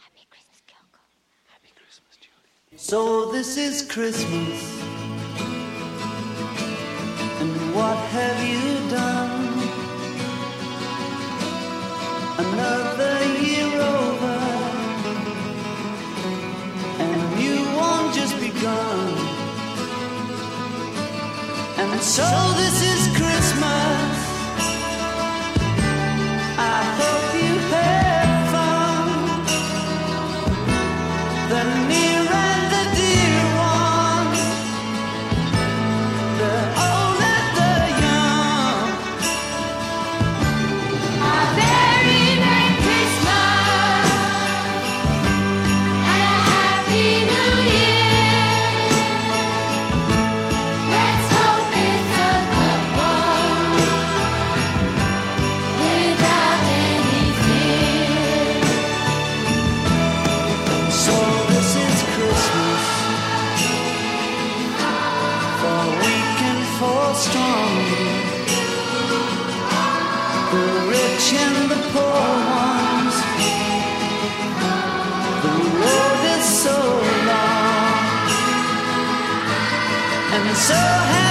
Happy Christmas, Julie. So this is Christmas, and what have you done? Another year over, and a new one just begun. And so this is Christmas. I hope you had fun. The near and the dear ones, the old and the young. A very Merry Christmas and a Happy New Year. Let's hope it's a good one without any fear. So this is Christmas, for weak and for strong, the rich and the poor ones. The road is so long, and so